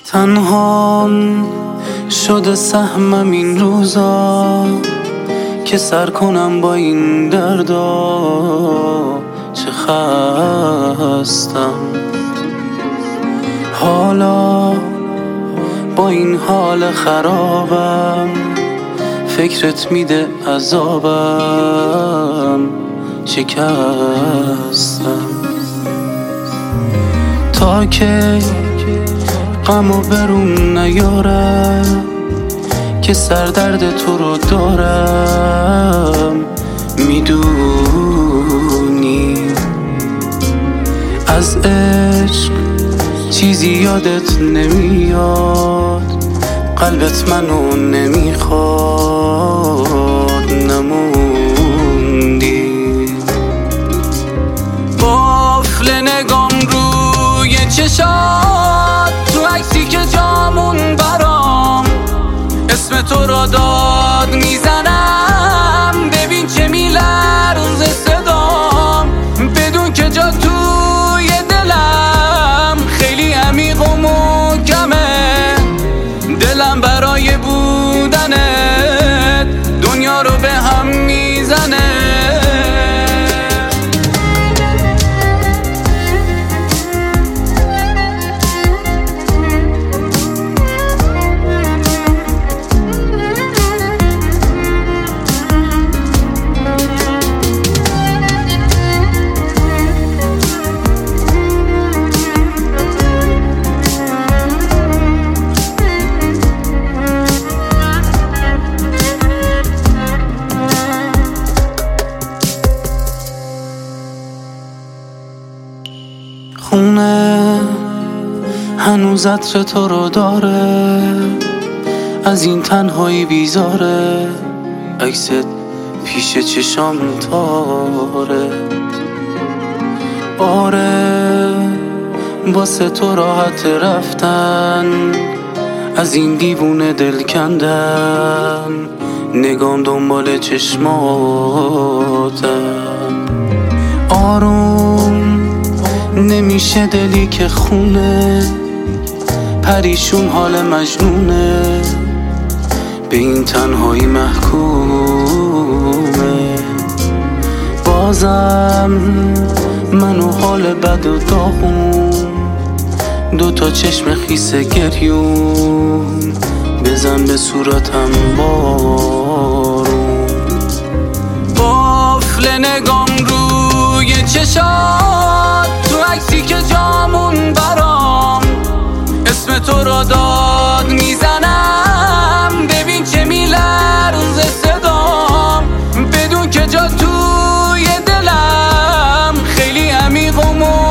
تنهام شده سهمم این روزا که سر کنم با این دردا. چه خستم حالا با این حال خرابم، فکرت میده عذابم. شکستم تا که غمو برون نیارم که سردرد تو رو دارم. میدونی از عشق چیزی یادت نمیاد، قلبت منو نمیخواد. نموندی قفل نگام روی چشات، تو عکسی که جامون برام اسم تو را داد میزنم. ببین چه میلرزه صدام، بدون که جا توی دلم خیلی عمیق و محکمه. دلم برای بودنت دنیا رو به هم میزنه. خونه هنوز عطر تو رو داره، از این تنهایی بیزاره. عکست پیش چشام تاره. آره واسه تو راحت رفتن، از این دیوونه دل کندن. نگام دنبال چشماتم. آروم نمیشه دلی که خونه، پریشون حال مجنونه. به این تنهایی محکومه. بازم منو حال بد و داغون، دوتا چشم خیس گریون. بزن به صورتم بارون. قفل نگام روی چشات، تو عکسی که جامون برام اسم تو را داد میزنم. ببین چه میلرزه صدام، بدون که جا توی دلم خیلی عمیق و